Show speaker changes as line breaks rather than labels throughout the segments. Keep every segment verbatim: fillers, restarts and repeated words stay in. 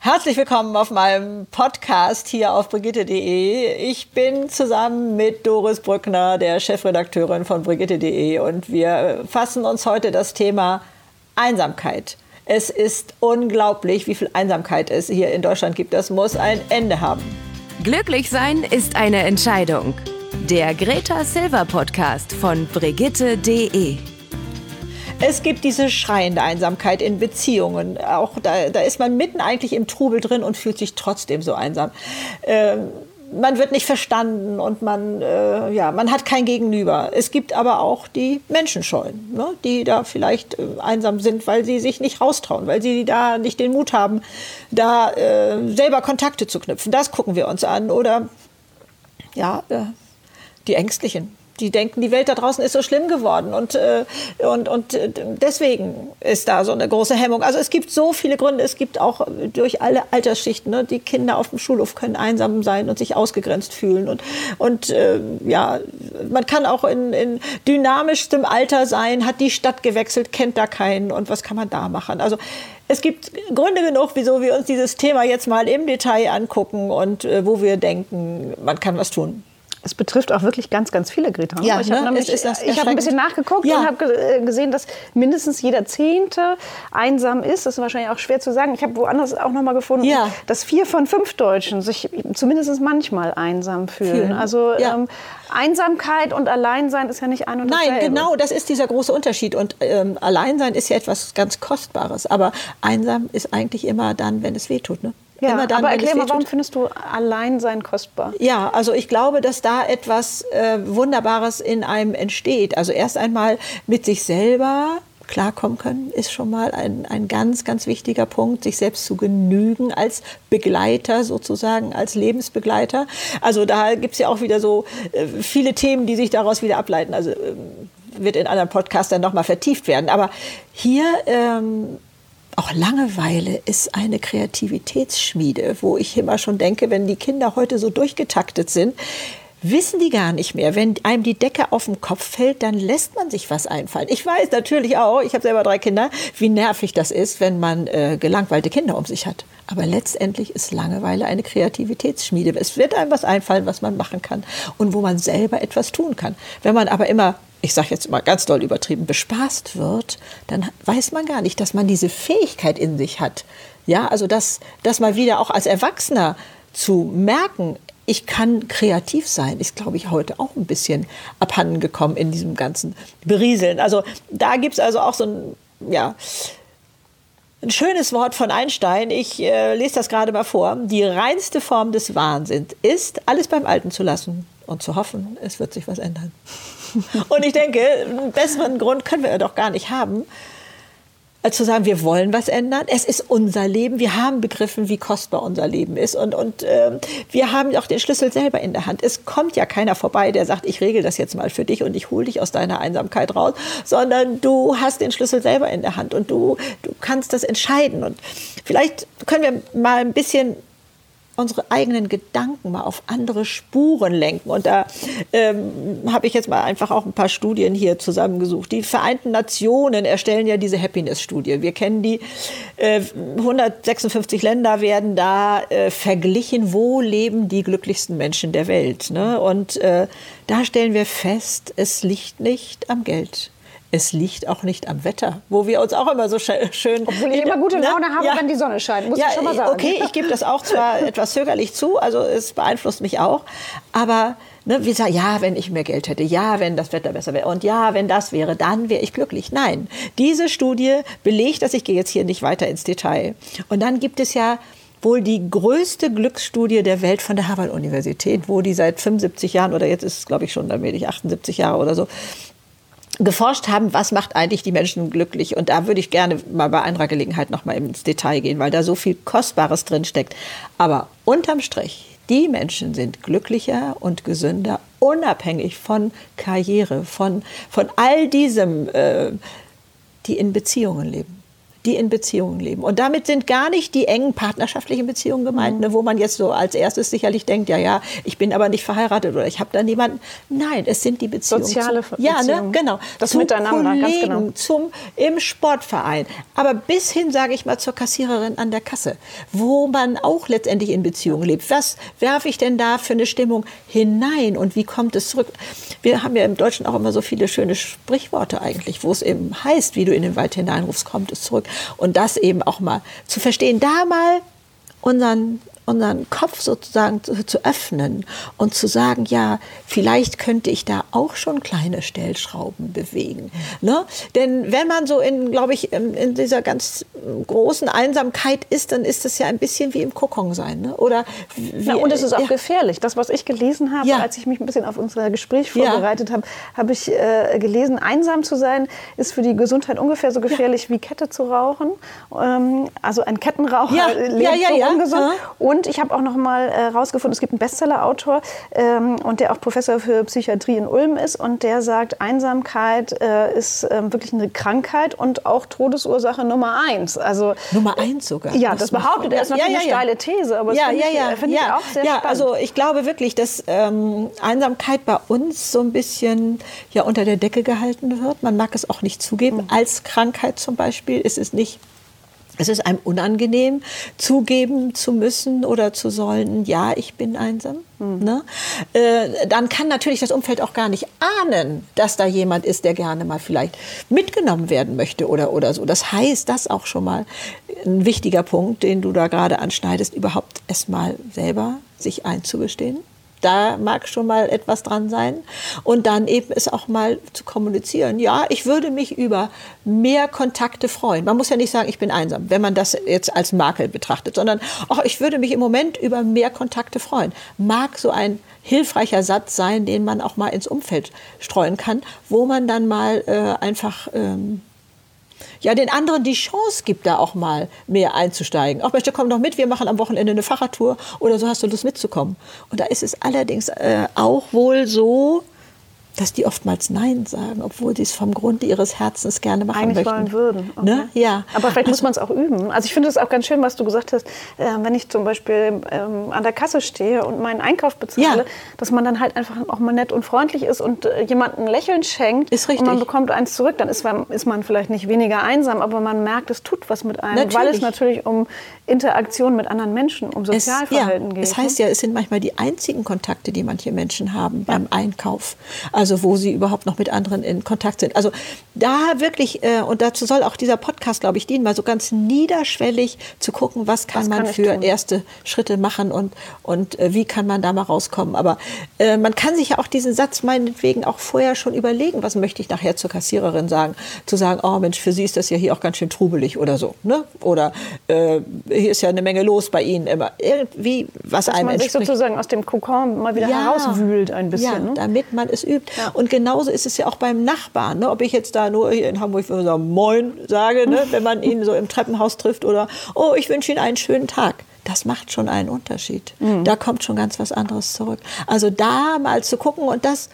Herzlich willkommen auf meinem Podcast hier auf brigitte punkt de. Ich bin zusammen mit Doris Brückner, der Chefredakteurin von brigitte punkt de, und wir fassen uns heute das Thema Einsamkeit. Es ist unglaublich, wie viel Einsamkeit es hier in Deutschland gibt. Das muss ein Ende haben.
Glücklich sein ist eine Entscheidung. Der Greta Silver Podcast von brigitte punkt de.
Es gibt diese schreiende Einsamkeit in Beziehungen. Auch da, da ist man mitten eigentlich im Trubel drin und fühlt sich trotzdem so einsam. Ähm, man wird nicht verstanden und man, äh, ja, man hat kein Gegenüber. Es gibt aber auch die Menschenscheuen, ne, die da vielleicht äh, einsam sind, weil sie sich nicht raustrauen, weil sie da nicht den Mut haben, da äh, selber Kontakte zu knüpfen. Das gucken wir uns an. Oder ja, äh, die Ängstlichen. Die denken, die Welt da draußen ist so schlimm geworden und, äh, und, und deswegen ist da so eine große Hemmung. Also es gibt so viele Gründe. Es gibt auch durch alle Altersschichten, ne, die Kinder auf dem Schulhof können einsam sein und sich ausgegrenzt fühlen. Und, und äh, ja, man kann auch in, in dynamischstem Alter sein, hat die Stadt gewechselt, kennt da keinen und was kann man da machen? Also es gibt Gründe genug, wieso wir uns dieses Thema jetzt mal im Detail angucken und äh, wo wir denken, man kann was tun.
Es betrifft auch wirklich ganz, ganz viele, Greta.
Ja,
ich habe
ne?
nämlich,
ist das
ich habe ein bisschen nachgeguckt ja. und habe gesehen, dass mindestens jeder Zehnte einsam ist. Das ist wahrscheinlich auch schwer zu sagen. Ich habe woanders auch noch mal gefunden,
ja.
dass vier von fünf Deutschen sich zumindest manchmal einsam fühlen. fühlen. Also ja. ähm, Einsamkeit und Alleinsein ist ja nicht ein und dasselbe.
Nein, genau, das ist dieser große Unterschied. Und ähm, Alleinsein ist ja etwas ganz Kostbares. Aber einsam ist eigentlich immer dann, wenn es wehtut, ne?
Ja,
Immer dann,
aber erklär mal,
wehtut.
warum findest du Alleinsein kostbar?
Ja, also ich glaube, dass da etwas äh, Wunderbares in einem entsteht. Also erst einmal mit sich selber klarkommen können, ist schon mal ein, ein ganz, ganz wichtiger Punkt, sich selbst zu genügen als Begleiter sozusagen, als Lebensbegleiter. Also da gibt's ja auch wieder so äh, viele Themen, die sich daraus wieder ableiten. Also äh, wird in anderen Podcasts dann nochmal vertieft werden. Aber hier ähm, auch Langeweile ist eine Kreativitätsschmiede, wo ich immer schon denke, wenn die Kinder heute so durchgetaktet sind, wissen die gar nicht mehr. Wenn einem die Decke auf den Kopf fällt, dann lässt man sich was einfallen. Ich weiß natürlich auch, ich habe selber drei Kinder, wie nervig das ist, wenn man äh, gelangweilte Kinder um sich hat. Aber letztendlich ist Langeweile eine Kreativitätsschmiede. Es wird einem was einfallen, was man machen kann und wo man selber etwas tun kann. Wenn man aber immer, ich sage jetzt mal ganz doll übertrieben, bespaßt wird, dann weiß man gar nicht, dass man diese Fähigkeit in sich hat. Ja, also das, das mal wieder auch als Erwachsener zu merken, ich kann kreativ sein, ist, glaube ich, heute auch ein bisschen abhanden gekommen in diesem ganzen Berieseln. Also da gibt es also auch so ein, ja, ein schönes Wort von Einstein. Ich äh, lese das gerade mal vor. Die reinste Form des Wahnsinns ist, alles beim Alten zu lassen und zu hoffen, es wird sich was ändern. Und ich denke, einen besseren Grund können wir doch gar nicht haben, als zu sagen, wir wollen was ändern. Es ist unser Leben. Wir haben begriffen, wie kostbar unser Leben ist. Und, und äh, wir haben auch den Schlüssel selber in der Hand. Es kommt ja keiner vorbei, der sagt, ich regel das jetzt mal für dich und ich hole dich aus deiner Einsamkeit raus. Sondern du hast den Schlüssel selber in der Hand und du, du kannst das entscheiden. Und vielleicht können wir mal ein bisschen unsere eigenen Gedanken mal auf andere Spuren lenken. Und da ähm, habe ich jetzt mal einfach auch ein paar Studien hier zusammengesucht. Die Vereinten Nationen erstellen ja diese Happiness-Studie. Wir kennen die. Äh, hundertsechsundfünfzig Länder werden da äh, verglichen, wo leben die glücklichsten Menschen der Welt. Ne? Und äh, da stellen wir fest, es liegt nicht am Geld. Es liegt auch nicht am Wetter, wo wir uns auch immer so schön...
Obwohl ich immer gute Laune habe, ja, wenn die Sonne scheint, muss ja, ich schon mal sagen.
Okay, ich gebe das auch zwar etwas zögerlich zu, also es beeinflusst mich auch, aber ne, wir sagen, ja, wenn ich mehr Geld hätte, ja, wenn das Wetter besser wäre und ja, wenn das wäre, dann wäre ich glücklich. Nein, diese Studie belegt das, ich gehe jetzt hier nicht weiter ins Detail. Und dann gibt es ja wohl die größte Glücksstudie der Welt von der Harvard-Universität, wo die seit fünfundsiebzig Jahren, oder jetzt ist es, glaube ich, schon allmählich achtundsiebzig Jahre oder so, geforscht haben, was macht eigentlich die Menschen glücklich. Und da würde ich gerne mal bei anderer Gelegenheit noch mal ins Detail gehen, weil da so viel Kostbares drin steckt. Aber unterm Strich, die Menschen sind glücklicher und gesünder, unabhängig von Karriere, von, von all diesem, äh, die in Beziehungen leben, die in Beziehungen leben. Und damit sind gar nicht die engen partnerschaftlichen Beziehungen gemeint, ne, wo man jetzt so als erstes sicherlich denkt, ja, ja, ich bin aber nicht verheiratet oder ich habe da niemanden. Nein, es sind die Beziehungen.
Soziale
zu, ja,
Beziehungen.
Ne, genau.
Das
zum
Miteinander,
Kollegen,
ganz genau.
Zum, im Sportverein. Aber bis hin, sage ich mal, zur Kassiererin an der Kasse, wo man auch letztendlich in Beziehungen lebt. Was werfe ich denn da für eine Stimmung hinein und wie kommt es zurück? Wir haben ja im Deutschen auch immer so viele schöne Sprichworte eigentlich, wo es eben heißt, wie du in den Wald hineinrufst, kommt es zurück. Und das eben auch mal zu verstehen, da mal unseren unseren Kopf sozusagen zu, zu öffnen und zu sagen, ja, vielleicht könnte ich da auch schon kleine Stellschrauben bewegen. Mhm. Ne? Denn wenn man so in, glaube ich, in, in dieser ganz großen Einsamkeit ist, dann ist das ja ein bisschen wie im Kokon sein. Ne? Oder wie,
Na, und es ist auch
ja.
gefährlich. Das, was ich gelesen habe, ja. als ich mich ein bisschen auf unser Gespräch vorbereitet ja. habe, habe ich äh, gelesen, einsam zu sein ist für die Gesundheit ungefähr so gefährlich ja. wie Kette zu rauchen. Ähm, also ein Kettenraucher
ja.
lebt
ja, ja,
so
ja.
ungesund.
Ja.
Und ich habe auch noch mal herausgefunden, äh, es gibt einen Bestseller-Autor ähm, und der auch Professor für Psychiatrie in Ulm ist und der sagt, Einsamkeit äh, ist äh, wirklich eine Krankheit und auch Todesursache Nummer eins. Also,
Nummer eins sogar?
Ja, das behauptet er. Das ist natürlich ja, ja, ja. eine steile These, aber das
ja,
finde
ja,
ich,
ja,
find
ja.
ich auch sehr
ja,
spannend.
Also ich glaube wirklich, dass ähm, Einsamkeit bei uns so ein bisschen ja, unter der Decke gehalten wird. Man mag es auch nicht zugeben. Mhm. Als Krankheit zum Beispiel ist es nicht. Es ist einem unangenehm, zugeben zu müssen oder zu sollen, ja, ich bin einsam. Mhm. Ne? Äh, dann kann natürlich das Umfeld auch gar nicht ahnen, dass da jemand ist, der gerne mal vielleicht mitgenommen werden möchte oder, oder so. Das heißt, das ist auch schon mal ein wichtiger Punkt, den du da gerade anschneidest, überhaupt erst mal selber sich einzugestehen. Da mag schon mal etwas dran sein. Und dann eben es auch mal zu kommunizieren. Ja, ich würde mich über mehr Kontakte freuen. Man muss ja nicht sagen, ich bin einsam, wenn man das jetzt als Makel betrachtet, sondern auch ich würde mich im Moment über mehr Kontakte freuen. Mag so ein hilfreicher Satz sein, den man auch mal ins Umfeld streuen kann, wo man dann mal äh, einfach... Ähm, ja, den anderen die Chance gibt, da auch mal mehr einzusteigen. Auch möchte, komm doch mit, wir machen am Wochenende eine Fahrradtour oder so, hast du Lust mitzukommen. Und da ist es allerdings äh, auch wohl so, dass die oftmals Nein sagen, obwohl sie es vom Grunde ihres Herzens gerne machen
Eigentlich
möchten.
wollen würden. Okay.
Ne? Ja.
Aber vielleicht
also,
muss man es auch üben. Also ich finde es auch ganz schön, was du gesagt hast, äh, wenn ich zum Beispiel ähm, an der Kasse stehe und meinen Einkauf bezahle, ja. dass man dann halt einfach auch mal nett und freundlich ist und äh, jemandem ein Lächeln schenkt
ist richtig.
Und man bekommt eins zurück. Dann ist man, ist man vielleicht nicht weniger einsam, aber man merkt, es tut was mit einem,
natürlich.
Weil es natürlich um Interaktion mit anderen Menschen, um Sozialverhalten
es, ja,
geht.
Es heißt ja, es sind manchmal die einzigen Kontakte, die manche Menschen haben beim ja. Einkauf. Also wo sie überhaupt noch mit anderen in Kontakt sind. Also da wirklich, äh, und dazu soll auch dieser Podcast, glaube ich, dienen, mal so ganz niederschwellig zu gucken, was kann was man kann für tun? erste Schritte machen und, und äh, wie kann man da mal rauskommen. Aber äh, man kann sich ja auch diesen Satz meinetwegen auch vorher schon überlegen, was möchte ich nachher zur Kassiererin sagen. Zu sagen, oh Mensch, für Sie ist das ja hier auch ganz schön trubelig oder so. Ne? Oder äh, hier ist ja eine Menge los bei Ihnen immer. Irgendwie, was
Dass
einem
man sich
entspricht.
sozusagen aus dem Kokon mal wieder
ja,
herauswühlt ein bisschen.
Ja,
ne?
damit man es übt.
Ja.
Und genauso ist es ja auch beim Nachbarn. Ne? Ob ich jetzt da nur hier in Hamburg so Moin sage, ne? wenn man ihn so im Treppenhaus trifft oder oh, ich wünsche Ihnen einen schönen Tag. Das macht schon einen Unterschied. Mhm. Da kommt schon ganz was anderes zurück. Also da mal zu gucken und das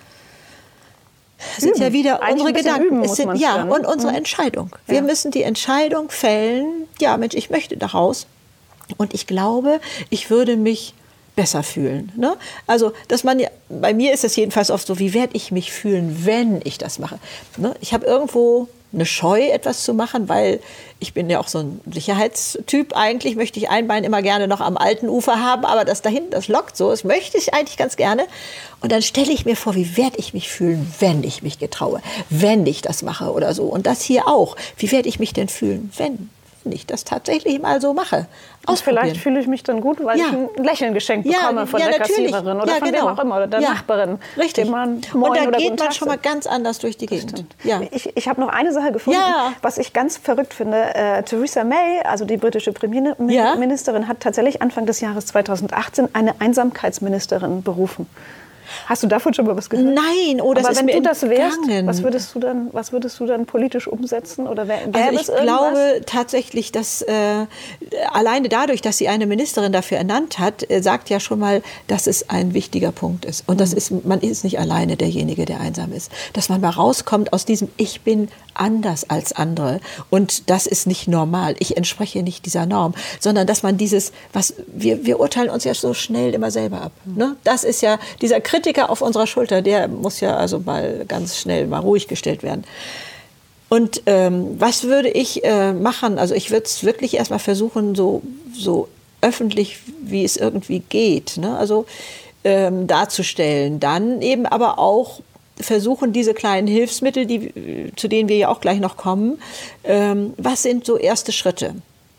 sind üben. ja wieder Eigentlich unsere Gedanken.
Üben,
es sind, ja,
dann.
und unsere
mhm.
Entscheidung. Wir
ja.
müssen die Entscheidung fällen, ja Mensch, ich möchte da raus. Und ich glaube, ich würde mich besser fühlen. Ne? Also, dass man ja, bei mir ist es jedenfalls oft so, wie werde ich mich fühlen, wenn ich das mache? Ne? Ich habe irgendwo eine Scheu, etwas zu machen, weil ich bin ja auch so ein Sicherheitstyp. Eigentlich möchte ich ein Bein immer gerne noch am alten Ufer haben, aber das da hinten, das lockt so, das möchte ich eigentlich ganz gerne. Und dann stelle ich mir vor, wie werde ich mich fühlen, wenn ich mich getraue, wenn ich das mache oder so. Und das hier auch. Wie werde ich mich denn fühlen, wenn ich das tatsächlich mal so mache?
Und vielleicht fühle ich mich dann gut, weil ja. ich ein Lächeln geschenkt bekomme ja, von ja, der
natürlich.
Kassiererin oder
ja,
von
genau.
wem auch immer oder der
ja.
Nachbarin.
Richtig.
Man Moin
und da
oder
geht man
Tag
schon mal ganz anders durch die Gegend.
Ja. Ich, ich habe noch eine Sache gefunden,
ja.
was ich ganz verrückt finde. Äh, Theresa May, also die britische Premierministerin, ja. hat tatsächlich Anfang des Jahres zweitausendachtzehn eine Einsamkeitsministerin berufen. Hast du davon schon mal was gehört?
Nein, oder
aber
es
wenn
ist mir
du das wärst,
entgangen.
was würdest du dann, was würdest du dann politisch umsetzen? Oder wär,
also ich glaube tatsächlich, dass äh, alleine dadurch, dass sie eine Ministerin dafür ernannt hat, äh, sagt ja schon mal, dass es ein wichtiger Punkt ist. Und das ist, man ist nicht alleine derjenige, der einsam ist. Dass man mal rauskommt aus diesem Ich bin anders als andere und das ist nicht normal. Ich entspreche nicht dieser Norm, sondern dass man dieses, was wir, wir urteilen uns ja so schnell immer selber ab. Ne? Das ist ja dieser Kritiker auf unserer Schulter, der muss ja also mal ganz schnell mal ruhig gestellt werden. Und ähm, was würde ich äh, machen? Also ich würde es wirklich erstmal versuchen, so, so öffentlich, wie es irgendwie geht, ne? Also ähm, darzustellen. Dann eben aber auch versuchen, diese kleinen Hilfsmittel, die, zu denen wir ja auch gleich noch kommen, ähm, was sind so erste Schritte?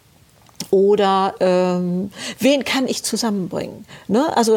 Oder ähm, wen kann ich zusammenbringen? Ne? Also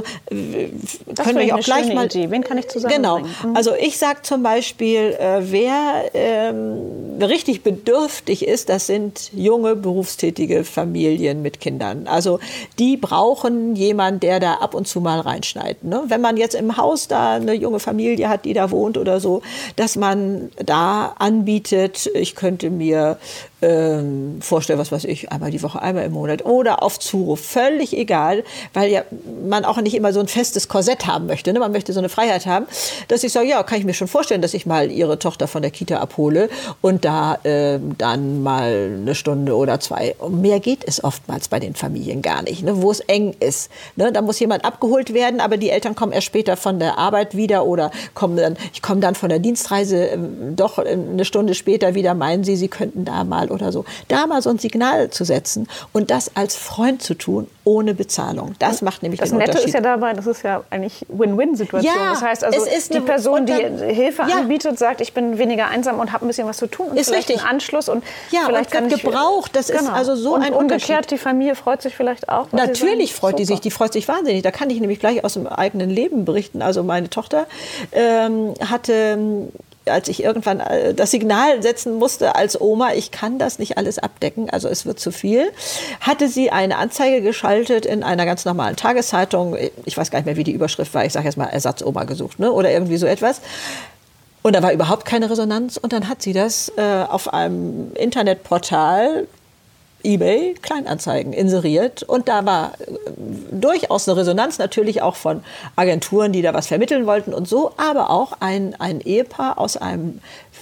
das
können wir ja auch gleich mal.
Idee. Wen kann ich zusammenbringen?
Genau. Mhm. Also ich sage zum Beispiel, äh, wer ähm, richtig bedürftig ist, das sind junge berufstätige Familien mit Kindern. Also die brauchen jemanden, der da ab und zu mal reinschneidet. Ne? Wenn man jetzt im Haus da eine junge Familie hat, die da wohnt oder so, dass man da anbietet, ich könnte mir ähm, vorstellen, was weiß ich, einmal die Woche, einmal im Monat oder auf Zuruf, völlig egal, weil ja man auch nicht immer so ein festes Korsett haben möchte. Ne? Man möchte so eine Freiheit haben, dass ich sage, ja, kann ich mir schon vorstellen, dass ich mal ihre Tochter von der Kita abhole und da äh, dann mal eine Stunde oder zwei. Und mehr geht es oftmals bei den Familien gar nicht, ne? Wo es eng ist. Ne? Da muss jemand abgeholt werden, aber die Eltern kommen erst später von der Arbeit wieder oder kommen dann, ich komme dann von der Dienstreise äh, doch eine Stunde später wieder, meinen Sie, Sie könnten da mal oder so. Da mal so ein Signal zu setzen und das als Freund zu tun, ohne Bezahlung. Das macht nämlich
das
den
Nette
Unterschied.
ist ja dabei, das ist ja eigentlich Win-Win-Situation.
Ja,
das heißt also,
es ist
die
eine,
Person, die
dann,
Hilfe
ja.
anbietet, sagt, ich bin weniger einsam und habe ein bisschen was zu tun und
ist
vielleicht
richtig.
einen Anschluss. Und
ja,
vielleicht
und wird
kann ich,
gebraucht. Das
genau.
ist also so
und
ein
umgekehrt,
Unterschied.
die Familie freut sich vielleicht auch.
Natürlich
sagen,
freut die
super.
sich, die freut sich wahnsinnig. Da kann ich nämlich gleich aus dem eigenen Leben berichten. Also meine Tochter ähm, hatte, als ich irgendwann das Signal setzen musste als Oma, ich kann das nicht alles abdecken, also es wird zu viel, hatte sie eine Anzeige geschaltet in einer ganz normalen Tageszeitung. Ich weiß gar nicht mehr, wie die Überschrift war. Ich sage jetzt mal Ersatzoma gesucht, ne? Oder irgendwie so etwas. Und da war überhaupt keine Resonanz. Und dann hat sie das äh, auf einem Internetportal eBay Kleinanzeigen inseriert und da war äh, durchaus eine Resonanz, natürlich auch von Agenturen, die da was vermitteln wollten und so, aber auch ein, ein Ehepaar aus einem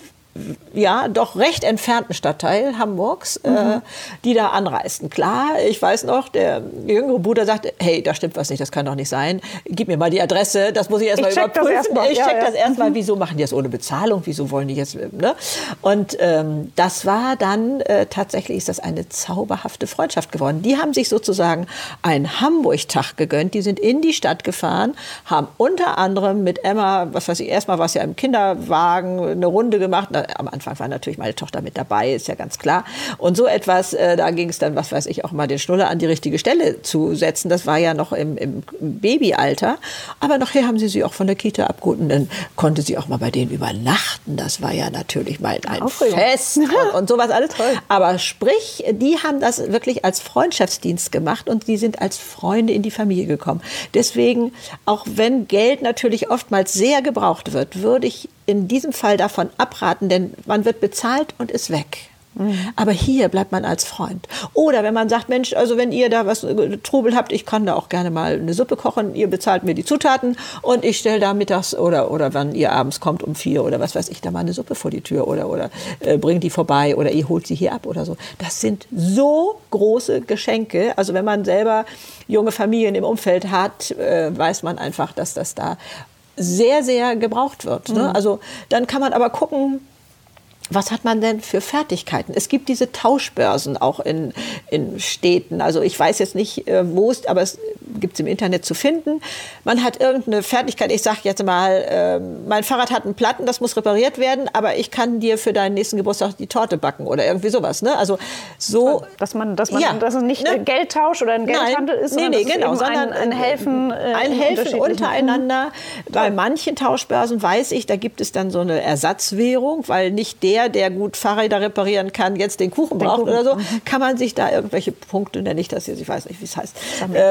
ja, doch recht entfernten Stadtteil Hamburgs, mhm. äh, die da anreisten. Klar, ich weiß noch, der jüngere Bruder sagte, hey, da stimmt was nicht, das kann doch nicht sein. Gib mir mal die Adresse, das muss ich erst mal überprüfen. Erst mal. Ich check ja, das ja. erst mal, wieso machen die das ohne Bezahlung, wieso wollen die jetzt, ne? Und ähm, das war dann, äh, tatsächlich ist das eine zauberhafte Freundschaft geworden. Die haben sich sozusagen einen Hamburg-Tag gegönnt, die sind in die Stadt gefahren, haben unter anderem mit Emma, was weiß ich, erstmal war es ja im Kinderwagen, eine Runde gemacht. Am Anfang war natürlich meine Tochter mit dabei, ist ja ganz klar. Und so etwas, äh, da ging es dann, was weiß ich, auch mal den Schnuller an die richtige Stelle zu setzen. Das war ja noch im, im Babyalter. Aber nachher haben sie sie auch von der Kita abgeholt. Und dann konnte sie auch mal bei denen übernachten. Das war ja natürlich mal ein
Aufregung.
Fest und, und sowas alles. Aber sprich, die haben das wirklich als Freundschaftsdienst gemacht und die sind als Freunde in die Familie gekommen. Deswegen, auch wenn Geld natürlich oftmals sehr gebraucht wird, würde ich in diesem Fall davon abraten, denn man wird bezahlt und ist weg. Mhm. Aber hier bleibt man als Freund. Oder wenn man sagt, Mensch, also wenn ihr da was äh, Trubel habt, ich kann da auch gerne mal eine Suppe kochen, ihr bezahlt mir die Zutaten und ich stelle da mittags oder, oder wenn ihr abends kommt um vier oder was weiß ich, da mal eine Suppe vor die Tür oder, oder äh, bringt die vorbei oder ihr holt sie hier ab oder so. Das sind so große Geschenke. Also wenn man selber junge Familien im Umfeld hat, äh, weiß man einfach, dass das da sehr, sehr gebraucht wird. Ne? Mhm. Also dann kann man aber gucken, was hat man denn für Fertigkeiten? Es gibt diese Tauschbörsen auch in, in Städten. Also ich weiß jetzt nicht, wo es, aber es gibt es im Internet zu finden. Man hat irgendeine Fertigkeit. Ich sage jetzt mal, äh, mein Fahrrad hat einen Platten, das muss repariert werden, aber ich kann dir für deinen nächsten Geburtstag die Torte backen oder irgendwie sowas. Ne? Also so,
dass man, dass man,
ja,
dass es nicht
ne?
Geldtausch oder ein Geldhandel
Nein,
ist,
nee,
sondern
nee, genau,
sondern ein, ein Helfen, äh,
ein Helfen untereinander. Bei manchen Tauschbörsen weiß ich, da gibt es dann so eine Ersatzwährung, weil nicht der, der gut Fahrräder reparieren kann, jetzt den Kuchen den braucht Kuchen. Oder so, kann man sich da irgendwelche Punkte, nenne ich das jetzt, ich weiß nicht, wie es heißt, ähm,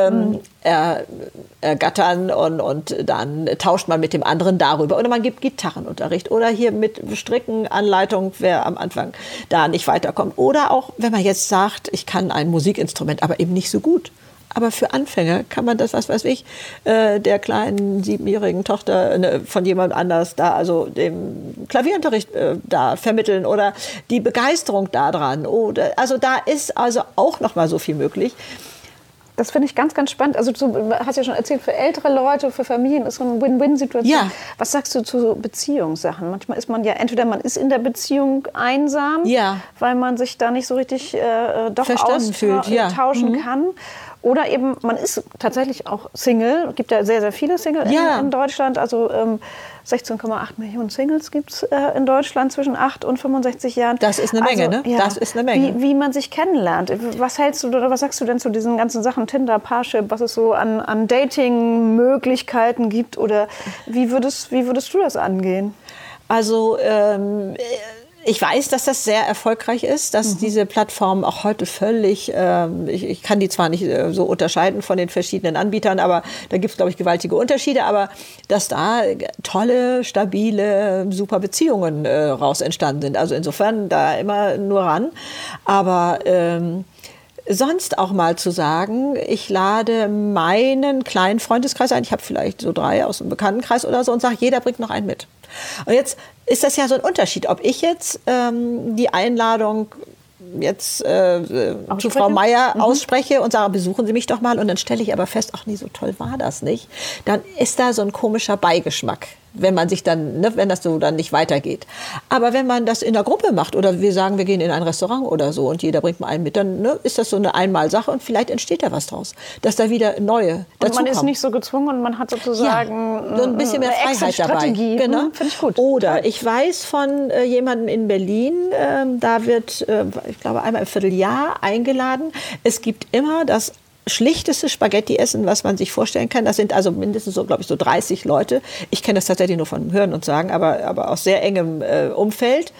er, ergattern und, und dann tauscht man mit dem anderen darüber. Oder man gibt Gitarrenunterricht oder hier mit Stricken, Anleitung, wer am Anfang da nicht weiterkommt. Oder auch, wenn man jetzt sagt, ich kann ein Musikinstrument, aber eben nicht so gut. Aber für Anfänger kann man das, was weiß ich, äh, der kleinen siebenjährigen Tochter ne, von jemand anders da, also dem Klavierunterricht äh, da vermitteln oder die Begeisterung daran. Oder, also da ist also auch noch mal so viel möglich.
Das finde ich ganz, ganz spannend. Also du hast ja schon erzählt, für ältere Leute, für Familien ist so eine Win-Win-Situation.
Ja.
Was sagst du zu Beziehungssachen? Manchmal ist man ja, entweder man ist in der Beziehung einsam,
ja.
weil man sich da nicht so richtig äh, doch austauschen
fühlt, ja.
mhm. kann. Oder eben, man ist tatsächlich auch Single. Es gibt ja sehr, sehr viele Single
ja.
in, in Deutschland. Also ähm, sechzehn Komma acht Millionen Singles gibt es äh, in Deutschland zwischen acht und fünfundsechzig Jahren.
Das ist eine Menge,
also,
ne?
Ja,
das ist eine Menge.
Wie, wie man sich kennenlernt. Was hältst du oder was sagst du denn zu diesen ganzen Sachen, Tinder, Parship, was es so an, an Dating-Möglichkeiten gibt? Oder wie würdest, wie würdest du das angehen?
Also ähm, ich weiß, dass das sehr erfolgreich ist, dass mhm. diese Plattformen auch heute völlig, ähm, ich, ich kann die zwar nicht äh, so unterscheiden von den verschiedenen Anbietern, aber da gibt es, glaube ich, gewaltige Unterschiede, aber dass da tolle, stabile, super Beziehungen äh, raus entstanden sind. Also insofern da immer nur ran. Aber ähm, sonst auch mal zu sagen, ich lade meinen kleinen Freundeskreis ein, ich habe vielleicht so drei aus dem Bekanntenkreis oder so und sage, jeder bringt noch einen mit. Und jetzt ist das ja so ein Unterschied, ob ich jetzt ähm, die Einladung jetzt äh, zu Frau Meier mhm. ausspreche und sage, besuchen Sie mich doch mal und dann stelle ich aber fest, ach nee, so toll war das nicht, dann ist da so ein komischer Beigeschmack, wenn man sich dann, ne, wenn das so dann nicht weitergeht. Aber wenn man das in der Gruppe macht oder wir sagen, wir gehen in ein Restaurant oder so und jeder bringt mal einen mit, dann ne, ist das so eine Einmalsache und vielleicht entsteht da was draus, dass da wieder neue dazu
Und man ist
kommen.
nicht so gezwungen und man hat sozusagen
ja, so ein bisschen mehr Freiheit dabei.
Genau, hm, finde ich gut.
Oder ich weiß von äh, jemandem in Berlin, äh, da wird, äh, ich glaube, einmal im Vierteljahr eingeladen. Es gibt immer das schlichteste Spaghetti-Essen, was man sich vorstellen kann. Das sind also mindestens so, glaube ich, so dreißig Leute. Ich kenne das tatsächlich nur von Hören und Sagen, aber, aber aus sehr engem äh, Umfeld.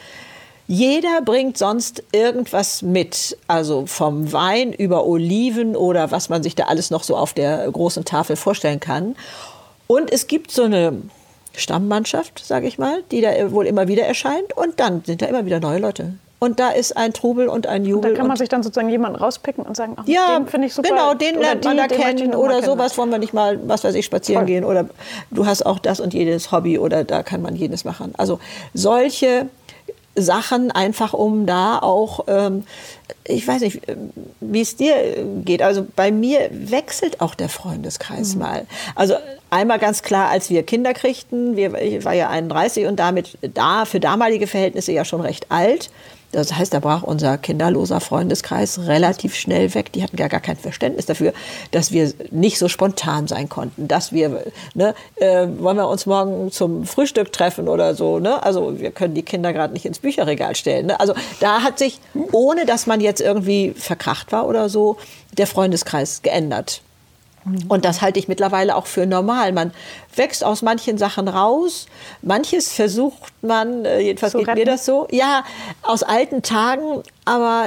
Jeder bringt sonst irgendwas mit, also vom Wein über Oliven oder was man sich da alles noch so auf der großen Tafel vorstellen kann. Und es gibt so eine Stammmannschaft, sage ich mal, die da wohl immer wieder erscheint und dann sind da immer wieder neue Leute. Und da ist ein Trubel und ein Jubel.
Und da kann man sich dann sozusagen jemanden rauspicken und sagen, ach,
ja,
den finde ich super.
Genau, den
oder
lernt man
die,
da kennen oder
kennen.
sowas, wollen wir nicht mal, was weiß ich, spazieren
Toll.
gehen oder du hast auch das und jedes Hobby oder da kann man jedes machen. Also solche Sachen einfach, um da auch, ähm, ich weiß nicht, wie es dir geht. Also bei mir wechselt auch der Freundeskreis mhm. mal. Also einmal ganz klar, als wir Kinder kriegten, wir, ich war ja einunddreißig und damit da für damalige Verhältnisse ja schon recht alt. Das heißt, da brach unser kinderloser Freundeskreis relativ schnell weg. Die hatten gar, gar kein Verständnis dafür, dass wir nicht so spontan sein konnten. Dass wir, ne, äh, wollen wir uns morgen zum Frühstück treffen oder so. Ne? Also wir können die Kinder gerade nicht ins Bücherregal stellen. Ne? Also da hat sich, ohne dass man jetzt irgendwie verkracht war oder so, der Freundeskreis geändert. Und das halte ich mittlerweile auch für normal. Man wächst aus manchen Sachen raus. Manches versucht man, jedenfalls
so
geht
retten.
mir das so, ja, aus alten Tagen. Aber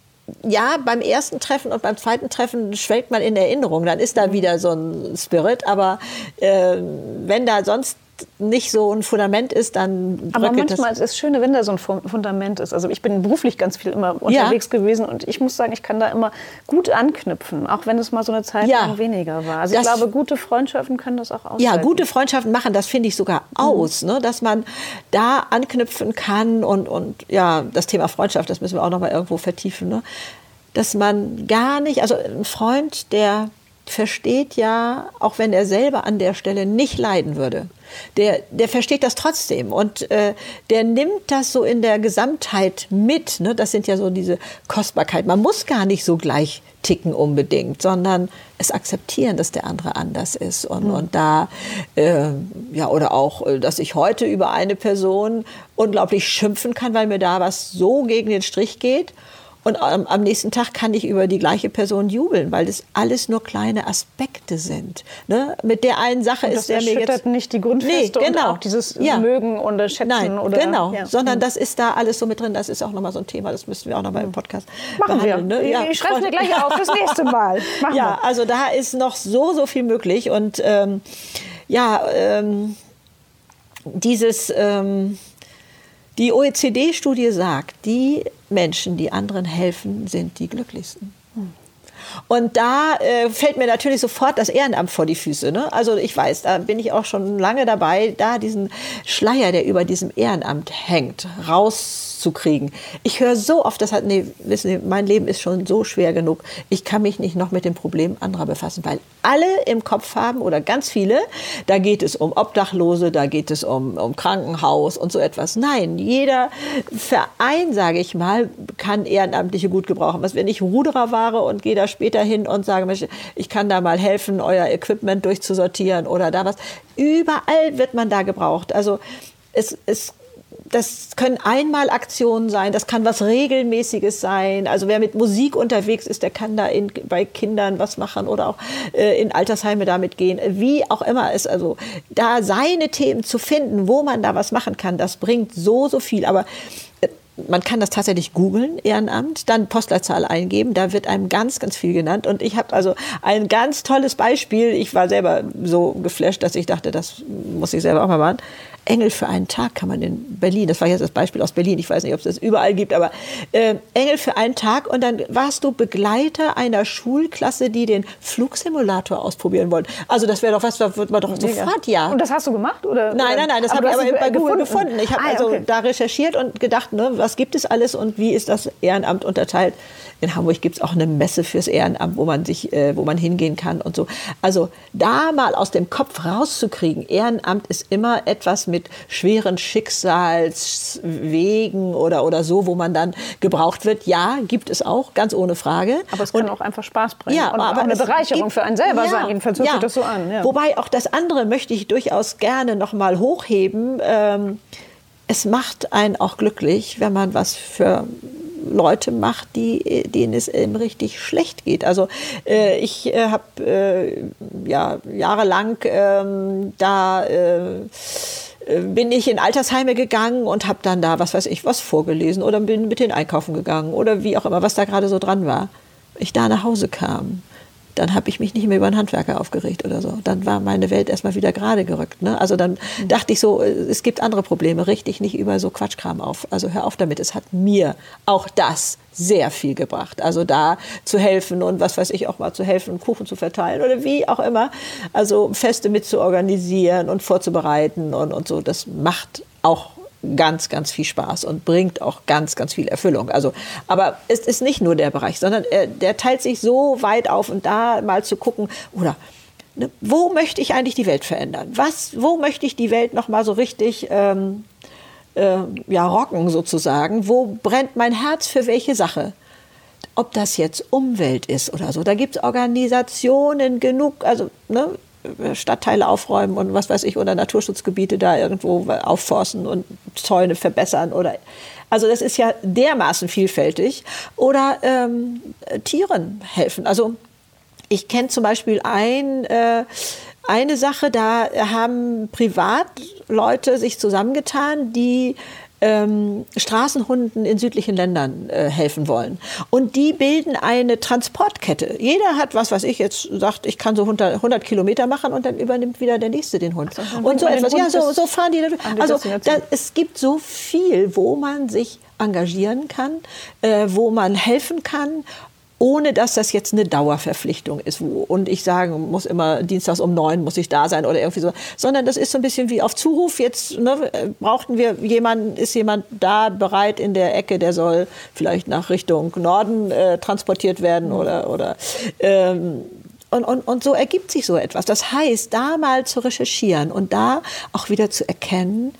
ja, beim ersten Treffen und beim zweiten Treffen schwelgt man in Erinnerung. Dann ist da wieder so ein Spirit. Aber äh, wenn da sonst nicht so ein Fundament ist, dann
aber manchmal
das.
ist es schön, wenn da so ein Fundament ist. Also ich bin beruflich ganz viel immer unterwegs ja. gewesen und ich muss sagen, ich kann da immer gut anknüpfen, auch wenn es mal so eine Zeit ja. lang weniger war. Also das, ich glaube, gute Freundschaften können das auch aushalten.
Ja, gute Freundschaften machen das, finde ich, sogar aus, mhm. ne? Dass man da anknüpfen kann und, und ja, das Thema Freundschaft, das müssen wir auch noch mal irgendwo vertiefen, ne? Dass man gar nicht, also ein Freund, der versteht ja, auch wenn er selber an der Stelle nicht leiden würde, der, der versteht das trotzdem und äh, der nimmt das so in der Gesamtheit mit. Ne? Das sind ja so diese Kostbarkeit. Man muss gar nicht so gleich ticken unbedingt, sondern es akzeptieren, dass der andere anders ist. Und, mhm. und da, äh, ja, oder auch, dass ich heute über eine Person unglaublich schimpfen kann, weil mir da was so gegen den Strich geht. Und am, am nächsten Tag kann ich über die gleiche Person jubeln, weil das alles nur kleine Aspekte sind. Ne? Mit der einen Sache
und
ist der mir jetzt
nicht die Grundfeste
nee, genau.
und auch dieses
ja.
Mögen oder Schätzen.
Nein,
oder,
genau,
ja.
sondern das ist da alles so mit drin. Das ist auch nochmal so ein Thema, das müssten wir auch noch mal im Podcast
Machen
behandeln.
wir.
Ne? Ja,
ich schreibe mir gleich auf fürs nächste Mal. Machen
ja,
wir.
also da ist noch so, so viel möglich. Und ähm, ja, ähm, dieses... Ähm, Die O E C D-Studie sagt, die Menschen, die anderen helfen, sind die glücklichsten. Und da äh, fällt mir natürlich sofort das Ehrenamt vor die Füße. Ne? Also ich weiß, da bin ich auch schon lange dabei, da diesen Schleier, der über diesem Ehrenamt hängt, rauszukriegen. Ich höre so oft, das hat, nee, wissen Sie, mein Leben ist schon so schwer genug. Ich kann mich nicht noch mit den Problemen anderer befassen, weil alle im Kopf haben oder ganz viele, da geht es um Obdachlose, da geht es um, um Krankenhaus und so etwas. Nein, jeder Verein, sage ich mal, kann Ehrenamtliche gut gebrauchen. Was, wenn ich Ruderer war und gehe da später hin und sage, Mensch, ich kann da mal helfen, euer Equipment durchzusortieren oder da was. Überall wird man da gebraucht. Also es, es das können Einmalaktionen sein, das kann was Regelmäßiges sein. Also wer mit Musik unterwegs ist, der kann da in, bei Kindern was machen oder auch äh, in Altersheime damit gehen. Wie auch immer es, also da seine Themen zu finden, wo man da was machen kann, das bringt so, so viel. Aber äh, man kann das tatsächlich googeln, Ehrenamt, dann Postleitzahl eingeben, da wird einem ganz, ganz viel genannt. Und ich habe also ein ganz tolles Beispiel. Ich war selber so geflasht, dass ich dachte, das muss ich selber auch mal machen. Engel für einen Tag kann man in Berlin, das war jetzt das Beispiel aus Berlin, ich weiß nicht, ob es das überall gibt, aber äh, Engel für einen Tag und dann warst du Begleiter einer Schulklasse, die den Flugsimulator ausprobieren wollte. Also das wäre doch was, da würde man doch sofort ja.
Und das hast du gemacht? Oder?
Nein, nein, nein, das habe ich aber bei Google gefunden. Ich habe
ah,
also
okay.
da recherchiert und gedacht, ne, was gibt es alles und wie ist das Ehrenamt unterteilt. In Hamburg gibt es auch eine Messe fürs Ehrenamt, wo man sich, äh, wo man hingehen kann und so. Also da mal aus dem Kopf rauszukriegen, Ehrenamt ist immer etwas mit schweren Schicksalswegen oder, oder so, wo man dann gebraucht wird. Ja, gibt es auch, ganz ohne Frage.
Aber es kann
und,
auch einfach Spaß bringen
ja,
und
aber
auch eine Bereicherung
gibt,
für einen selber
ja,
sein. Jedenfalls hört
ja.
sich das so an. Ja.
Wobei auch das andere möchte ich durchaus gerne noch mal hochheben. Ähm, es macht einen auch glücklich, wenn man was für Leute macht, die, denen es eben richtig schlecht geht. Also äh, ich äh, habe äh, ja, jahrelang ähm, da äh, bin ich in Altersheime gegangen und habe dann da, was weiß ich, was vorgelesen oder bin mit denen einkaufen gegangen oder wie auch immer, was da gerade so dran war. Ich da nach Hause kam, dann habe ich mich nicht mehr über einen Handwerker aufgeregt oder so. Dann war meine Welt erstmal wieder gerade gerückt. Ne? Also dann mhm. dachte ich so, es gibt andere Probleme, richte dich nicht über so Quatschkram auf. Also hör auf damit, es hat mir auch das sehr viel gebracht. Also da zu helfen und was weiß ich auch mal zu helfen, Kuchen zu verteilen oder wie auch immer. Also Feste mit zu organisieren und vorzubereiten und, und so, das macht auch ganz, ganz viel Spaß und bringt auch ganz, ganz viel Erfüllung. Also, aber es ist nicht nur der Bereich, sondern er, der teilt sich so weit auf und da mal zu gucken, oder ne, wo möchte ich eigentlich die Welt verändern? Was, wo möchte ich die Welt noch mal so richtig ähm, äh, ja, rocken sozusagen? Wo brennt mein Herz für welche Sache? Ob das jetzt Umwelt ist oder so, da gibt es Organisationen genug, also ne, Stadtteile aufräumen und was weiß ich, oder Naturschutzgebiete da irgendwo aufforsten und Zäune verbessern oder, also das ist ja dermaßen vielfältig. Oder ähm, Tieren helfen. Also ich kenne zum Beispiel ein, äh, eine Sache, da haben Privatleute sich zusammengetan, die Ähm, Straßenhunden in südlichen Ländern äh, helfen wollen. Und die bilden eine Transportkette. Jeder hat, was weiß ich, jetzt sagt, ich kann so hundert Kilometer machen und dann übernimmt wieder der Nächste den Hund. Also, und so etwas. Ja, so, so fahren die. Also da, es gibt so viel, wo man sich engagieren kann, äh, wo man helfen kann, ohne dass das jetzt eine Dauerverpflichtung ist. Wo, und ich sagen muss immer, dienstags um neun muss ich da sein oder irgendwie so. Sondern das ist so ein bisschen wie auf Zuruf. Jetzt ne, brauchten wir jemanden, ist jemand da bereit in der Ecke, der soll vielleicht nach Richtung Norden äh, transportiert werden oder, oder ähm, Und, und, und so ergibt sich so etwas. Das heißt, da mal zu recherchieren und da auch wieder zu erkennen,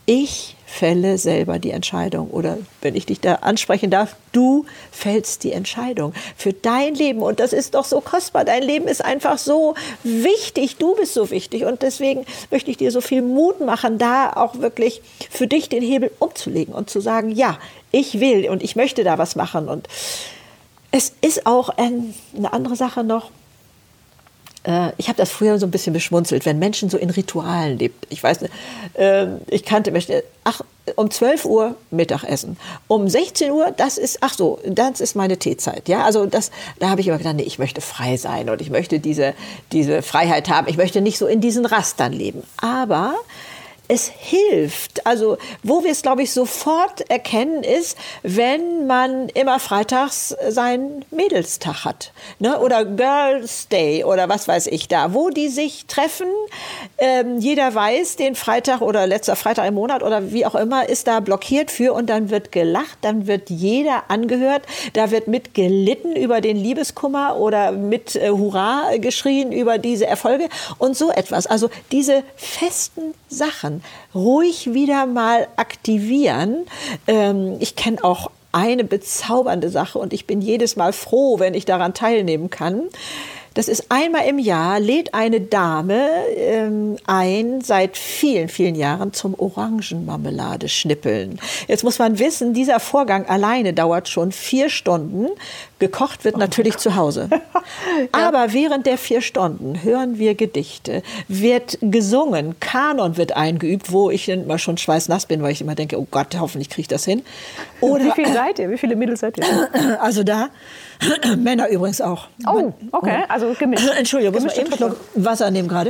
Ich fälle selber die Entscheidung. Oder wenn ich dich da ansprechen darf, du fällst die Entscheidung für dein Leben. Und das ist doch so kostbar. Dein Leben ist einfach so wichtig. Du bist so wichtig. Und deswegen möchte ich dir so viel Mut machen, da auch wirklich für dich den Hebel umzulegen und zu sagen, ja, ich will und ich möchte da was machen. Und es ist auch ein, eine andere Sache noch. Ich habe das früher so ein bisschen beschmunzelt, wenn Menschen so in Ritualen lebt. Ich weiß nicht, ich kannte Menschen, ach, um zwölf Uhr Mittagessen, um sechzehn Uhr, das ist, ach so, das ist meine Teezeit. Ja, also das, da habe ich immer gedacht, nee, ich möchte frei sein und ich möchte diese, diese Freiheit haben. Ich möchte nicht so in diesen Rastern leben. Aber es hilft. Also wo wir es, glaube ich, sofort erkennen, ist, wenn man immer freitags seinen Mädelstag hat. Ne? Oder Girls Day oder was weiß ich da. Wo die sich treffen, ähm, jeder weiß, den Freitag oder letzter Freitag im Monat oder wie auch immer, ist da blockiert für und dann wird gelacht, dann wird jeder angehört, da wird mit gelitten über den Liebeskummer oder mit äh, Hurra geschrien über diese Erfolge und so etwas. Also diese festen Sachen ruhig wieder mal aktivieren. Ähm, ich kenne auch eine bezaubernde Sache und ich bin jedes Mal froh, wenn ich daran teilnehmen kann. Das ist einmal im Jahr, lädt eine Dame ähm, ein, seit vielen, vielen Jahren zum Orangenmarmelade schnippeln. Jetzt muss man wissen, dieser Vorgang alleine dauert schon vier Stunden. Gekocht wird natürlich zu Hause. Ja. Aber während der vier Stunden hören wir Gedichte, wird gesungen, Kanon wird eingeübt, wo ich immer schon schweißnass bin, weil ich immer denke, oh Gott, hoffentlich kriege ich das hin.
Oder, wie viele seid ihr? Wie viele Mädels seid ihr?
Also da, Männer übrigens auch.
Oh, okay, also gemischt.
Entschuldigung, muss ich eben Schluck Wasser nehmen gerade?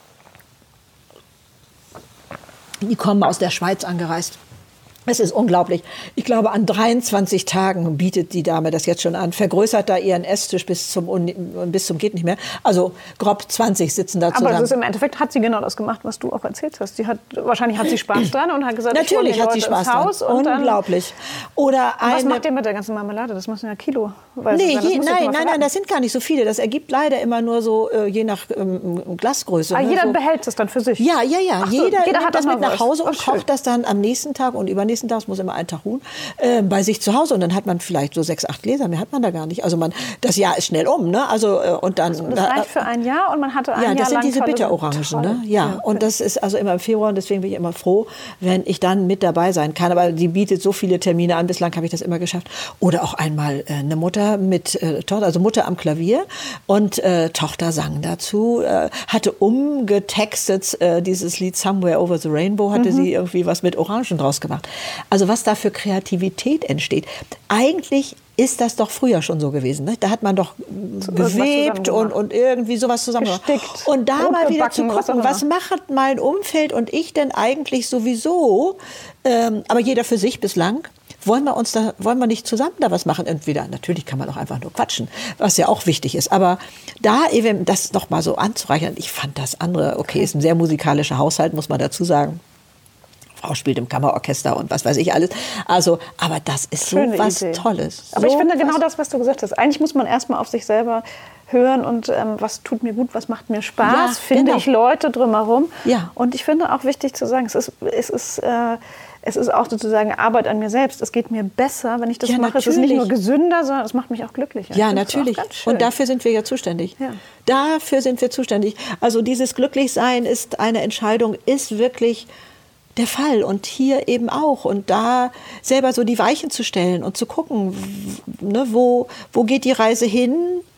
Die kommen aus der Schweiz angereist. Es ist unglaublich. Ich glaube, an dreiundzwanzig Tagen bietet die Dame das jetzt schon an. Vergrößert da ihren Esstisch bis zum, bis zum geht nicht mehr. Also grob zwanzig sitzen da zusammen.
Aber es ist im Endeffekt hat sie genau das gemacht, was du auch erzählt hast. Sie hat, wahrscheinlich hat sie Spaß dran und hat gesagt,
natürlich
ich
hat sie Spaß dran.
Haus und
unglaublich. Oder eine,
was macht ihr mit der ganzen Marmelade? Das müssen ja Kilo.
Nee, je, nein, nein, nein, das sind gar nicht so viele. Das ergibt leider immer nur so, äh, je nach ähm, Glasgröße.
Ah,
ne?
jeder
so.
behält es dann für sich?
Ja, ja, ja.
So,
jeder,
jeder
nimmt
hat
das mit nach Hause und
oh,
kocht das dann am nächsten Tag und übernächsten Tag, es muss immer ein Tag ruhen, äh, bei sich zu Hause. Und dann hat man vielleicht so sechs, acht Gläser, mehr hat man da gar nicht. Also man, das Jahr ist schnell um, ne? Also, äh, und dann,
also das reicht für ein Jahr und man hatte ein
ja,
Jahr
das sind
lang
diese Bitterorangen, ne? Ja, ja, und das ist also immer im Februar und deswegen bin ich immer froh, wenn ich dann mit dabei sein kann. Aber die bietet so viele Termine an, bislang habe ich das immer geschafft. Oder auch einmal äh, eine Mutter mit äh, Tochter, also Mutter am Klavier und äh, Tochter sang dazu, äh, hatte umgetextet äh, dieses Lied Somewhere Over the Rainbow, hatte mhm. sie irgendwie was mit Orangen draus gemacht. Also was da für Kreativität entsteht. Eigentlich ist das doch früher schon so gewesen. Ne? Da hat man doch so gewebt und, und irgendwie sowas zusammen
gestickt.
Und da mal wieder zu gucken, was, was macht mein Umfeld und ich denn eigentlich sowieso, ähm, aber jeder für sich bislang. Wollen wir uns da, wollen wir nicht zusammen da was machen? Entweder, natürlich kann man auch einfach nur quatschen, was ja auch wichtig ist. Aber da eben das noch mal so anzureichern, ich fand das andere, okay, ist ein sehr musikalischer Haushalt, muss man dazu sagen. Frau spielt im Kammerorchester und was weiß ich alles. Also, aber das ist so was Tolles.
Aber
so
ich finde genau das, was du gesagt hast. Eigentlich muss man erstmal auf sich selber hören und ähm, was tut mir gut, was macht mir Spaß, ja, finde
genau.
ich Leute drumherum.
Ja.
Und ich finde auch wichtig zu sagen, es ist, es ist, äh, es ist auch sozusagen Arbeit an mir selbst. Es geht mir besser, wenn ich das
ja,
mache.
Natürlich.
Es ist nicht nur gesünder, sondern es macht mich auch glücklicher.
Ja, natürlich. Und dafür sind wir ja zuständig. Ja. Dafür sind wir zuständig. Also dieses Glücklichsein ist eine Entscheidung, ist wirklich der Fall und hier eben auch und da selber so die Weichen zu stellen und zu gucken, ne, wo, wo geht die Reise hin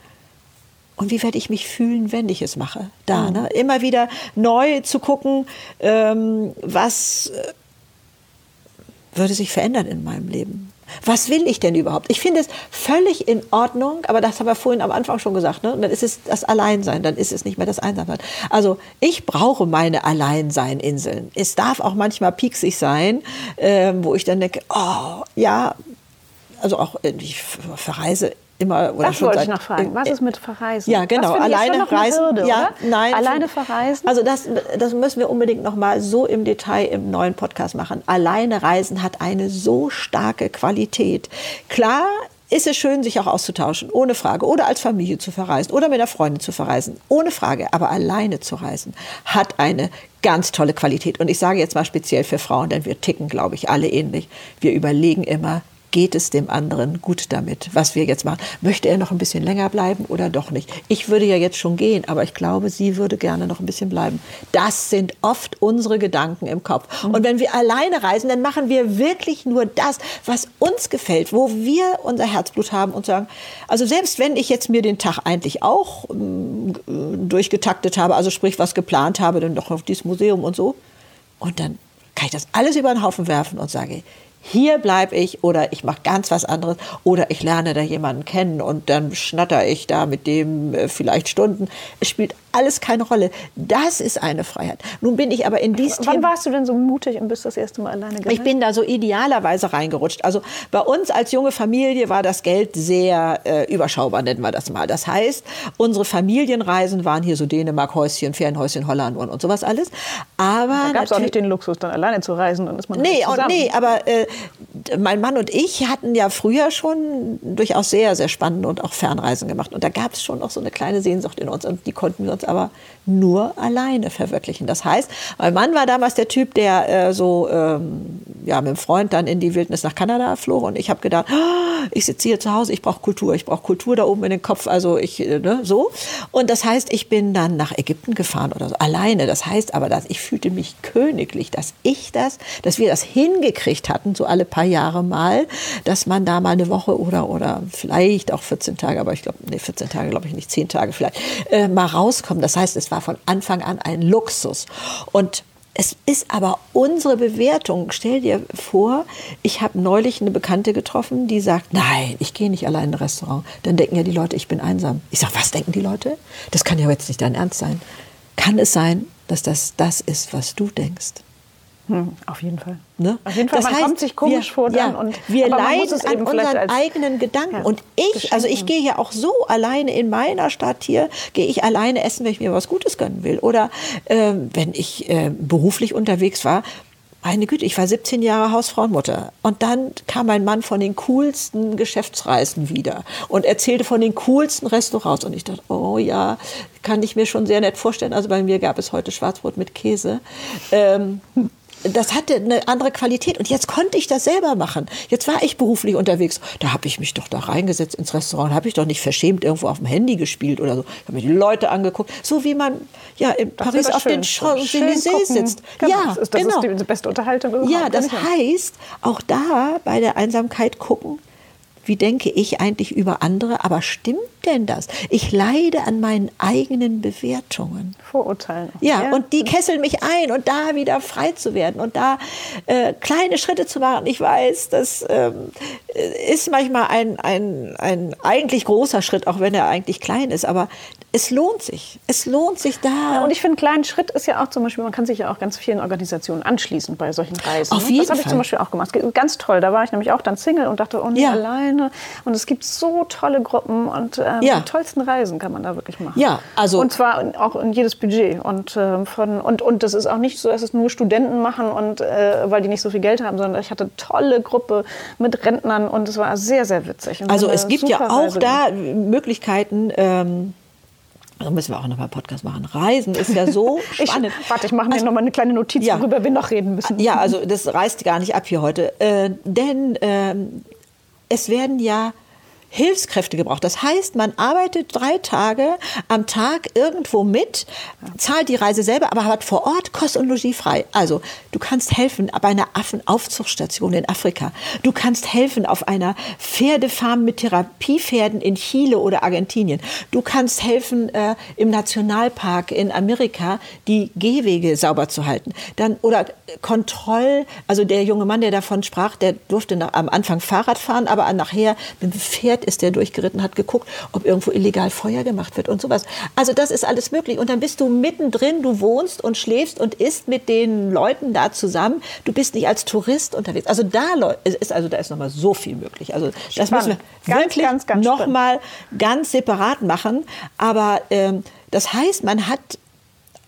und wie werde ich mich fühlen, wenn ich es mache. Da, mhm. ne, immer wieder neu zu gucken, ähm, was äh, würde sich verändern in meinem Leben. Was will ich denn überhaupt? Ich finde es völlig in Ordnung, aber das haben wir vorhin am Anfang schon gesagt, ne? Dann ist es das Alleinsein, dann ist es nicht mehr das Einsamsein. Also ich brauche meine Alleinsein-Inseln. Es darf auch manchmal pieksig sein, äh, wo ich dann denke, oh, ja, also auch ich verreise immer. Oder
das
schon
wollte
seit,
ich noch fragen. Was ist mit Verreisen?
Ja, genau. Alleine reisen.
Hürde,
ja, nein.
Alleine verreisen?
Also das, das müssen wir unbedingt noch mal so im Detail im neuen Podcast machen. Alleine reisen hat eine so starke Qualität. Klar ist es schön, sich auch auszutauschen, ohne Frage. Oder als Familie zu verreisen oder mit einer Freundin zu verreisen, ohne Frage. Aber alleine zu reisen hat eine ganz tolle Qualität. Und ich sage jetzt mal speziell für Frauen, denn wir ticken, glaube ich, alle ähnlich. Wir überlegen immer, geht es dem anderen gut damit, was wir jetzt machen? Möchte er noch ein bisschen länger bleiben oder doch nicht? Ich würde ja jetzt schon gehen, aber ich glaube, sie würde gerne noch ein bisschen bleiben. Das sind oft unsere Gedanken im Kopf. Und wenn wir alleine reisen, dann machen wir wirklich nur das, was uns gefällt, wo wir unser Herzblut haben und sagen, also selbst wenn ich jetzt mir den Tag eigentlich auch ähm, durchgetaktet habe, also sprich was geplant habe, dann doch auf dieses Museum und so, und dann kann ich das alles über den Haufen werfen und sage, hier bleibe ich oder ich mache ganz was anderes oder ich lerne da jemanden kennen und dann schnatter ich da mit dem äh, vielleicht Stunden. Es spielt alles keine Rolle. Das ist eine Freiheit. Nun bin ich aber in dies
Wann Thema, warst du denn so mutig und bist das erste Mal alleine gereist?
Ich bin da so idealerweise reingerutscht. Also bei uns als junge Familie war das Geld sehr äh, überschaubar, nennen wir das mal. Das heißt, unsere Familienreisen waren hier so Dänemark, Häuschen, Ferienhäuschen, Holland und, und sowas alles. Aber
da gab es auch nicht den Luxus, dann alleine zu reisen. Dann ist man
nee,
zusammen.
Und, nee, aber äh, mein Mann und ich hatten ja früher schon durchaus sehr, sehr spannende und auch Fernreisen gemacht. Und da gab es schon noch so eine kleine Sehnsucht in uns. Und die konnten wir uns aber nur alleine verwirklichen. Das heißt, mein Mann war damals der Typ, der äh, so ähm, ja, mit dem Freund dann in die Wildnis nach Kanada flog. Und ich habe gedacht, oh, ich sitze hier zu Hause, ich brauche Kultur. Ich brauche Kultur da oben in den Kopf. Also ich, äh, ne, so. Und das heißt, ich bin dann nach Ägypten gefahren oder so, alleine. Das heißt aber, dass ich fühlte mich königlich, dass ich das, dass wir das hingekriegt hatten, so alle paar Jahre mal, dass man da mal eine Woche oder, oder vielleicht auch vierzehn Tage, aber ich glaube, nee, vierzehn Tage glaube ich nicht, zehn Tage vielleicht, äh, mal rauskommen. Das heißt, es war von Anfang an ein Luxus. Und es ist aber unsere Bewertung. Stell dir vor, ich habe neulich eine Bekannte getroffen, die sagt, nein, ich gehe nicht allein in ein Restaurant. Dann denken ja die Leute, ich bin einsam. Ich sage, was denken die Leute? Das kann ja jetzt nicht dein Ernst sein. Kann es sein, dass das das ist, was du denkst?
Hm, auf jeden Fall.
Ne?
Auf jeden Fall,
das
man
heißt,
kommt sich komisch
wir,
vor dann.
Ja,
und,
wir leiden
es
an
eben
unseren
als,
eigenen Gedanken.
Ja,
und ich, also ich gehe ja auch so alleine in meiner Stadt hier, gehe ich alleine essen, wenn ich mir was Gutes gönnen will. Oder ähm, wenn ich äh, beruflich unterwegs war, meine Güte, ich war siebzehn Jahre Hausfrauenmutter. Und dann kam mein Mann von den coolsten Geschäftsreisen wieder und erzählte von den coolsten Restaurants. Und ich dachte, oh ja, kann ich mir schon sehr nett vorstellen. Also bei mir gab es heute Schwarzbrot mit Käse. Ähm, Das hatte eine andere Qualität. Und jetzt konnte ich das selber machen. Jetzt war ich beruflich unterwegs. Da habe ich mich doch da reingesetzt ins Restaurant. Habe ich doch nicht verschämt irgendwo auf dem Handy gespielt oder so. Ich habe mir die Leute angeguckt. So wie man ja in
das
Paris auf
schön.
den Champs-Élysées sitzt.
Genau,
Ja,
das ist, das
genau.
ist die beste Unterhaltung überhaupt.
Ja, das heißt, auch da bei der Einsamkeit gucken, wie denke ich eigentlich über andere, aber stimmt denn das? Ich leide an meinen eigenen Bewertungen.
Vorurteilen.
Ja, ja, und die kesseln mich ein und da wieder frei zu werden und da äh, kleine Schritte zu machen. Ich weiß, das ähm, ist manchmal ein, ein, ein eigentlich großer Schritt, auch wenn er eigentlich klein ist, aber es lohnt sich. Es lohnt sich da.
Ja, und ich finde, ein kleiner Schritt ist ja auch zum Beispiel, man kann sich ja auch ganz vielen Organisationen anschließen bei solchen Reisen.
Auf jeden
das habe ich
Fall.
zum Beispiel auch gemacht. Ganz toll. Da war ich nämlich auch dann Single und dachte, oh nee,
Ja.
alleine. Und es gibt so tolle Gruppen und ähm,
Ja.
die tollsten Reisen kann man da wirklich machen.
Ja, also
und zwar in, auch in jedes Budget. Und, äh, von, und, und das ist auch nicht so, dass es nur Studenten machen, und, äh, weil die nicht so viel Geld haben, sondern ich hatte eine tolle Gruppe mit Rentnern und es war sehr, sehr witzig. Und
Also
eine
es gibt ja
super
auch
Reise
da Möglichkeiten, ähm, da müssen wir auch noch mal einen Podcast machen. Reisen ist ja so spannend.
Ich, warte, ich mache mir
Also,
noch mal eine kleine Notiz,
ja.
worüber wir noch reden müssen.
Ja, also das reißt gar nicht ab hier heute. Äh, denn ähm, es werden ja Hilfskräfte gebraucht. Das heißt, man arbeitet drei Tage am Tag irgendwo mit, zahlt die Reise selber, aber hat vor Ort Kost und Logis frei. Also du kannst helfen bei einer Affenaufzuchtstation in Afrika. Du kannst helfen auf einer Pferdefarm mit Therapiepferden in Chile oder Argentinien. Du kannst helfen äh, im Nationalpark in Amerika, die Gehwege sauber zu halten. Dann, oder Kontroll, also der junge Mann, der davon sprach, der durfte nach, am Anfang Fahrrad fahren, aber nachher mit dem Pferd ist der durchgeritten, hat geguckt, ob irgendwo illegal Feuer gemacht wird und sowas. Also das ist alles möglich. Und dann bist du mittendrin, du wohnst und schläfst und isst mit den Leuten da zusammen. Du bist nicht als Tourist unterwegs. Also da ist, also da ist noch mal so viel möglich. Also das
Spannend.
müssen wir
Ganz,
wirklich
ganz, ganz
noch mal ganz separat machen. Aber ähm, das heißt, man hat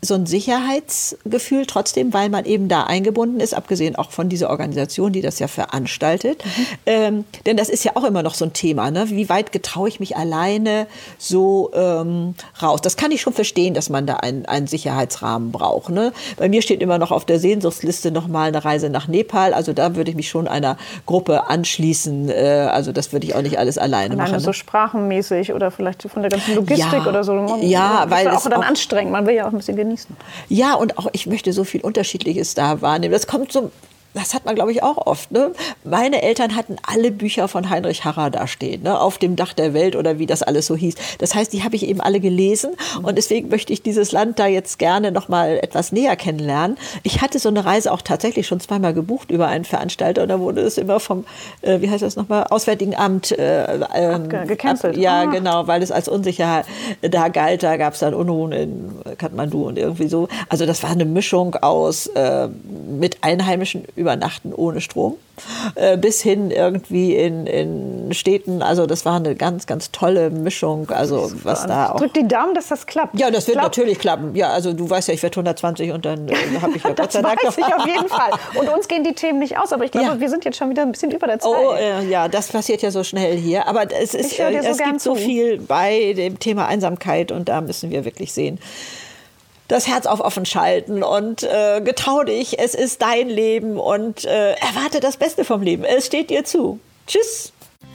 so ein Sicherheitsgefühl trotzdem, weil man eben da eingebunden ist, abgesehen auch von dieser Organisation, die das ja veranstaltet. Mhm. Ähm, denn das ist ja auch immer noch so ein Thema, ne? Wie weit getraue ich mich alleine so ähm, raus? Das kann ich schon verstehen, dass man da einen, einen Sicherheitsrahmen braucht. Ne? Bei mir steht immer noch auf der Sehnsuchtsliste noch mal eine Reise nach Nepal. Also da würde ich mich schon einer Gruppe anschließen. Äh, also das würde ich auch nicht alles alleine, alleine machen.
Ne? So sprachenmäßig oder vielleicht von der ganzen Logistik
ja,
oder so. Man,
ja, weil
das
es
ist auch dann
auch
anstrengend. Man will ja auch ein bisschen genießen.
Ja, und auch ich möchte so viel Unterschiedliches da wahrnehmen. Das kommt so, das hat man, glaube ich, auch oft. Ne? Meine Eltern hatten alle Bücher von Heinrich Harrer da stehen, ne? Auf dem Dach der Welt oder wie das alles so hieß. Das heißt, die habe ich eben alle gelesen und deswegen möchte ich dieses Land da jetzt gerne noch mal etwas näher kennenlernen. Ich hatte so eine Reise auch tatsächlich schon zweimal gebucht über einen Veranstalter und da wurde es immer vom, äh, wie heißt das nochmal, Auswärtigen Amt äh, ähm,
gecancelt.
Ab, ja,
ah.
genau, weil es als unsicher da galt. Da gab es dann Unruhen in Kathmandu und irgendwie so. Also das war eine Mischung aus äh, mit Einheimischen übernachten ohne Strom, äh, bis hin irgendwie in, in Städten. Also das war eine ganz, ganz tolle Mischung. Also was da auch.
Drück die Daumen, dass das klappt.
Ja, das wird
Klappt.
natürlich klappen. Ja, also du weißt ja, ich werde hundertzwanzig und dann äh, habe ich ja Gott sei Dank
Das weiß ich auf jeden Fall. Und uns gehen die Themen nicht aus, aber ich glaube,
Ja.
wir sind jetzt schon wieder ein bisschen über der Zeit.
Oh, äh, ja, das passiert ja so schnell hier. Aber es, ist,
Ich höre dir
äh,
so
es
gern
gibt so
zu.
viel bei dem Thema Einsamkeit und da müssen wir wirklich sehen. Das Herz auf offen schalten und äh, getrau dich, es ist dein Leben und äh, erwarte das Beste vom Leben. Es steht dir zu. Tschüss.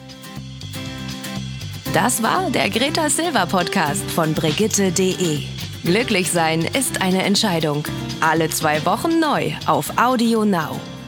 Das war der Greta Silver Podcast von Brigitte punkt de. Glücklich sein ist eine Entscheidung. Alle zwei Wochen neu auf Audio Now.